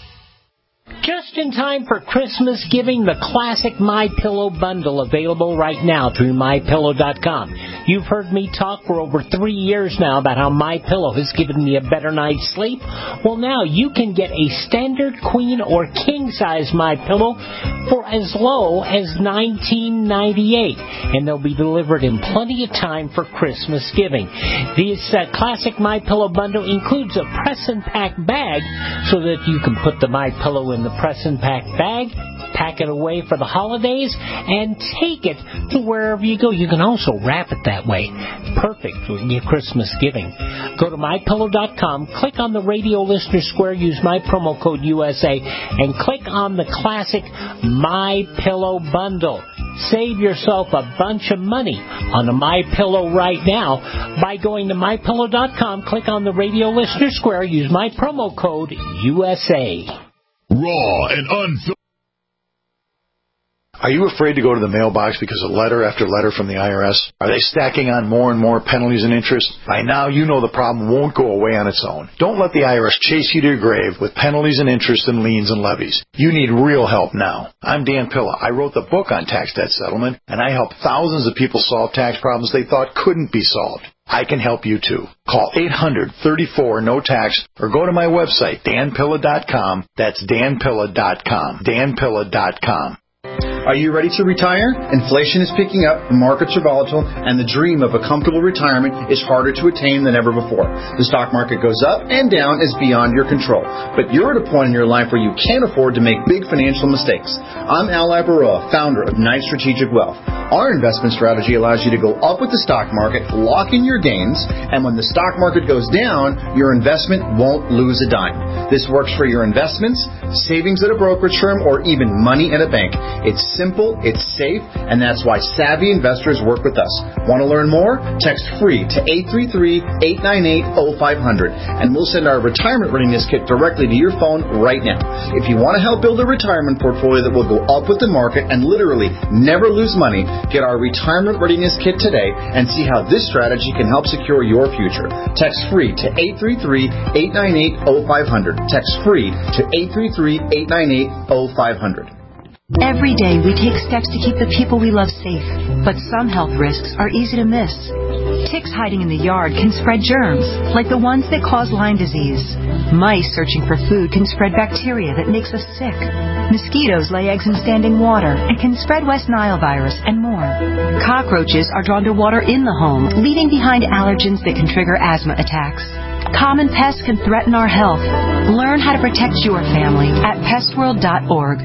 Just in time for Christmas giving, the classic MyPillow bundle available right now through my pillow dot com. You've heard me talk for over three years now about how MyPillow has given me a better night's sleep. Well, now you can get a standard queen or king size MyPillow for as low as nineteen ninety-eight, and they'll be delivered in plenty of time for Christmas giving. This uh, classic MyPillow bundle includes a press and pack bag so that you can put the MyPillow in the press and pack bag, pack it away for the holidays, and take it to wherever you go. You can also wrap it that way. Perfect for your Christmas giving. Go to my pillow dot com, click on the radio listener square, use my promo code U S A, and click on the classic MyPillow bundle. Save yourself a bunch of money on a MyPillow right now by going to my pillow dot com, click on the radio listener square, use my promo code U S A. Raw and unfiltered. Are you afraid to go to the mailbox because of letter after letter from the I R S? Are they stacking on more and more penalties and interest? By now, you know the problem won't go away on its own. Don't let the I R S chase you to your grave with penalties and interest and liens and levies. You need real help now. I'm Dan Pilla. I wrote the book on tax debt settlement, and I help thousands of people solve tax problems they thought couldn't be solved. I can help you too. Call eight hundred, thirty-four, no tax or go to my website, dan pilla dot com. That's dan pilla dot com. dan pilla dot com. Are you ready to retire? Inflation is picking up, the markets are volatile, and the dream of a comfortable retirement is harder to attain than ever before. The stock market goes up and down is beyond your control. But you're at a point in your life where you can't afford to make big financial mistakes. I'm Al Ibaroa, founder of Knight Strategic Wealth. Our investment strategy allows you to go up with the stock market, lock in your gains, and when the stock market goes down, your investment won't lose a dime. This works for your investments, savings at a brokerage firm, or even money in a bank. It's simple, it's safe, and that's why savvy investors work with us. Want to learn more? Text FREE to eight three three, eight nine eight, oh five hundred, and we'll send our retirement readiness kit directly to your phone right now. If you want to help build a retirement portfolio that will go up with the market and literally never lose money, get our retirement readiness kit today and see how this strategy can help secure your future. Text FREE to eight three three, eight nine eight, oh five hundred. Text FREE to eight three three, eight nine eight, oh five hundred. Every day we take steps to keep the people we love safe, but some health risks are easy to miss. Ticks hiding in the yard can spread germs, like the ones that cause Lyme disease. Mice searching for food can spread bacteria that makes us sick. Mosquitoes lay eggs in standing water and can spread West Nile virus and more. Cockroaches are drawn to water in the home, leaving behind allergens that can trigger asthma attacks. Common pests can threaten our health. Learn how to protect your family at pest world dot org.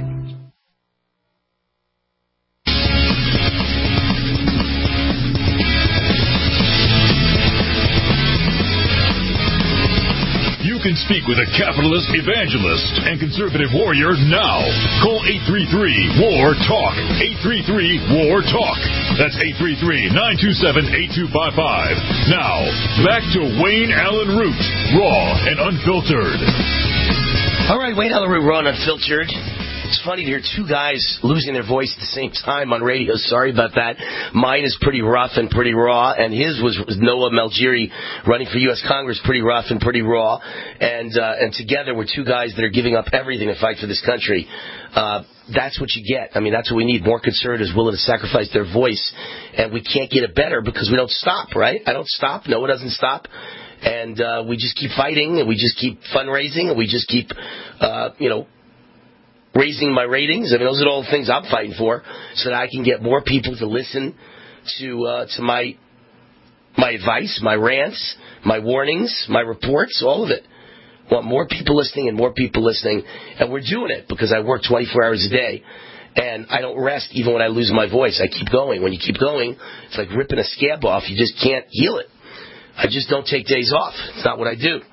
You can speak with a capitalist, evangelist, and conservative warrior now. Call eight three three, W A R, TALK. eight three three, W A R, TALK. That's eight three three, nine two seven, eight two five five. Now, back to Wayne Allen Root, raw and unfiltered. All right, Wayne Allen Root, raw and unfiltered. It's funny to hear two guys losing their voice at the same time on radio. Sorry about that. Mine is pretty rough and pretty raw, and his was Noah Malgiri running for U S Congress, pretty rough and pretty raw. And uh, and together we're two guys that are giving up everything to fight for this country. Uh, that's what you get. I mean, that's what we need. More conservatives willing to sacrifice their voice, and we can't get it better because we don't stop, right? I don't stop. Noah doesn't stop. And uh, we just keep fighting, and we just keep fundraising, and we just keep, uh, you know, raising my ratings. I mean, those are all the things I'm fighting for, so that I can get more people to listen to uh, to my my advice, my rants, my warnings, my reports, all of it. I want more people listening and more people listening, and we're doing it because I work twenty-four hours a day, and I don't rest even when I lose my voice. I keep going. When you keep going, it's like ripping a scab off. You just can't heal it. I just don't take days off. It's not what I do.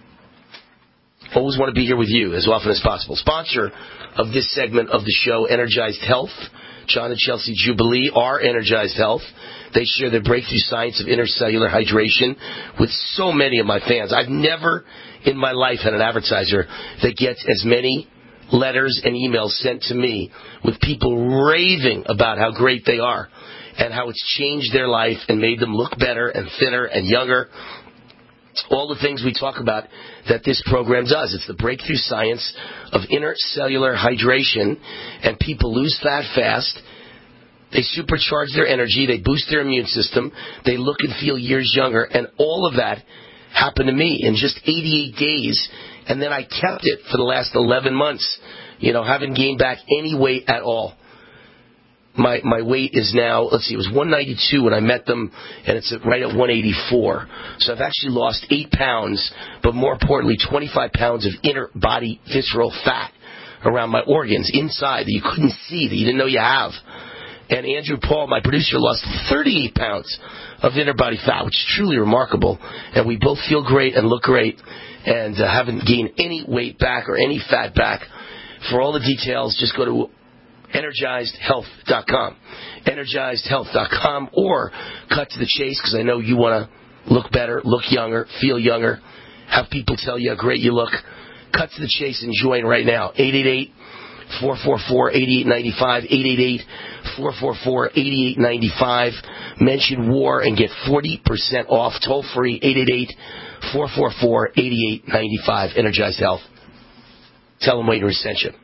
Always want to be here with you as often as possible. Sponsor of this segment of the show, Energized Health. John and Chelsea Jubilee are Energized Health. They share their breakthrough science of intercellular hydration with so many of my fans. I've never in my life had an advertiser that gets as many letters and emails sent to me with people raving about how great they are and how it's changed their life and made them look better and thinner and younger. All the things we talk about that this program does. It's the breakthrough science of intercellular hydration, and people lose fat fast. They supercharge their energy. They boost their immune system. They look and feel years younger, and all of that happened to me in just eighty-eight days, and then I kept it for the last eleven months. You know, haven't gained back any weight at all. My my weight is now, let's see, it was one ninety-two when I met them, and it's right at one eighty-four. So I've actually lost eight pounds, but more importantly, twenty-five pounds of inner body visceral fat around my organs, inside, that you couldn't see, that you didn't know you have. And Andrew Paul, my producer, lost thirty-eight pounds of inner body fat, which is truly remarkable. And we both feel great and look great, and uh, haven't gained any weight back or any fat back. For all the details, just go to energized health dot com. energized health dot com, or cut to the chase, because I know you want to look better, look younger, feel younger, have people tell you how great you look. Cut to the chase and join right now. eight eight eight, four four four, eight eight nine five, eight eight eight, four four four, eight eight nine five. Mention war and get forty percent off. Toll free, eight eight eight, four four four, eight eight nine five. Energize Health. Tell them Wayne sent you.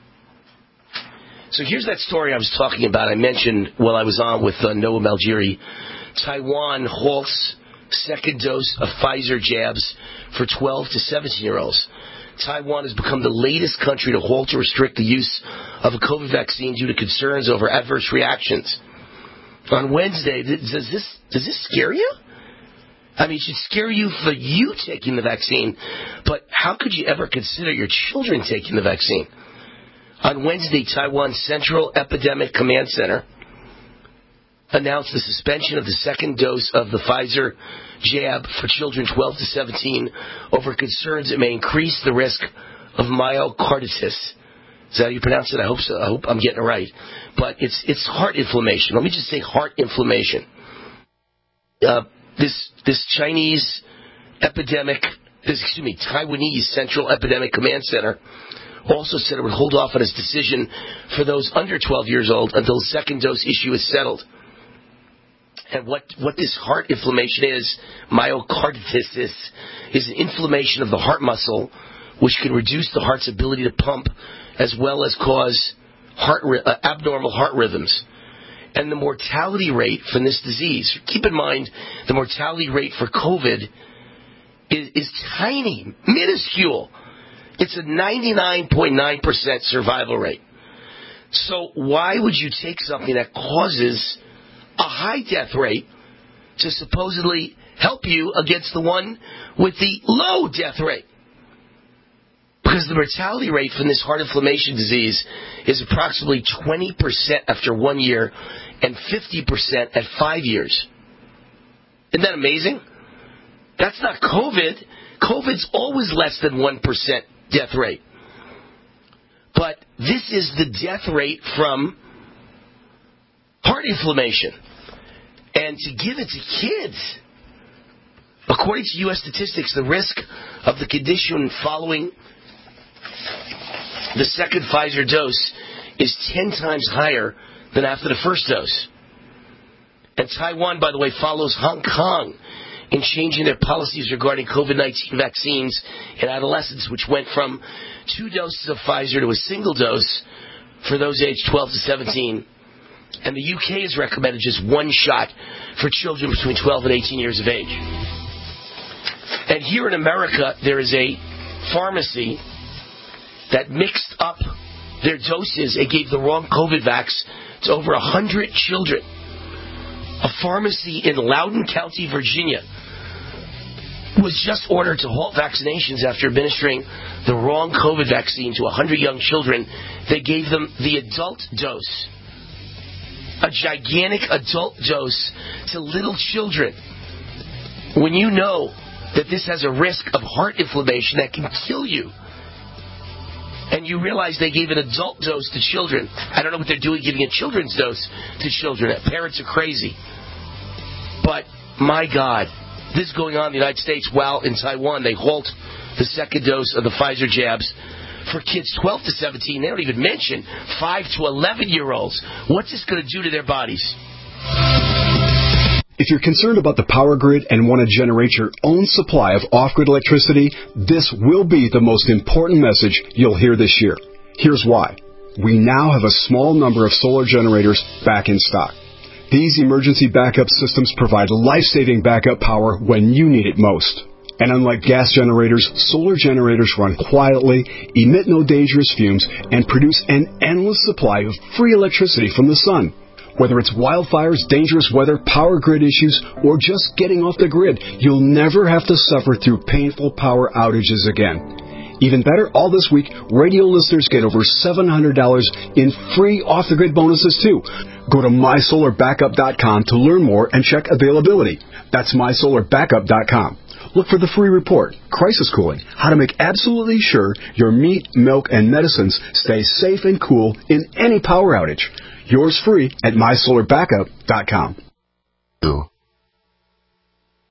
So here's that story I was talking about. I mentioned while I was on with uh, Noam Algeri. Taiwan halts second dose of Pfizer jabs for twelve to seventeen-year-olds. Taiwan has become the latest country to halt or restrict the use of a COVID vaccine due to concerns over adverse reactions. On Wednesday, does this does this scare you? I mean, it should scare you for you taking the vaccine, but how could you ever consider your children taking the vaccine? On Wednesday, Taiwan's Central Epidemic Command Center announced the suspension of the second dose of the Pfizer jab for children twelve to seventeen over concerns it may increase the risk of myocarditis. Is that how you pronounce it? I hope so. I hope I'm getting it right. But it's it's heart inflammation. Let me just say heart inflammation. Uh, this this Chinese epidemic, this, excuse me, Taiwanese Central Epidemic Command Center also said it would hold off on its decision for those under twelve years old until the second dose issue is settled. And what, what this heart inflammation is, myocarditis, is, is an inflammation of the heart muscle, which can reduce the heart's ability to pump, as well as cause heart uh, abnormal heart rhythms. And the mortality rate from this disease, keep in mind, the mortality rate for COVID is, is tiny, minuscule. It's a ninety-nine point nine percent survival rate. So why would you take something that causes a high death rate to supposedly help you against the one with the low death rate? Because the mortality rate from this heart inflammation disease is approximately twenty percent after one year and fifty percent at five years. Isn't that amazing? That's not COVID. COVID's always less than one percent death rate. But this is the death rate from heart inflammation. And to give it to kids, according to U S statistics, the risk of the condition following the second Pfizer dose is ten times higher than after the first dose. And Taiwan, by the way, follows Hong Kong in changing their policies regarding COVID nineteen vaccines in adolescents, which went from two doses of Pfizer to a single dose for those aged twelve to seventeen. And the U K has recommended just one shot for children between twelve and eighteen years of age. And here in America, there is a pharmacy that mixed up their doses and gave the wrong COVID vax to over one hundred children. A pharmacy in Loudoun County, Virginia, was just ordered to halt vaccinations after administering the wrong COVID vaccine to one hundred young children. They gave them the adult dose. A gigantic adult dose to little children. When you know that this has a risk of heart inflammation that can kill you, and you realize they gave an adult dose to children. I don't know what they're doing giving a children's dose to children. Parents are crazy. But, my God, this is going on in the United States while in Taiwan they halt the second dose of the Pfizer jabs for kids twelve to seventeen. They don't even mention five to eleven-year-olds. What's this going to do to their bodies? If you're concerned about the power grid and want to generate your own supply of off-grid electricity, this will be the most important message you'll hear this year. Here's why. We now have a small number of solar generators back in stock. These emergency backup systems provide life-saving backup power when you need it most. And unlike gas generators, solar generators run quietly, emit no dangerous fumes, and produce an endless supply of free electricity from the sun. Whether it's wildfires, dangerous weather, power grid issues, or just getting off the grid, you'll never have to suffer through painful power outages again. Even better, all this week, radio listeners get over seven hundred dollars in free off-the-grid bonuses, too. Go to my solar backup dot com to learn more and check availability. That's my solar backup dot com. Look for the free report, Crisis Cooling, how to make absolutely sure your meat, milk, and medicines stay safe and cool in any power outage. Yours free at my solar backup dot com.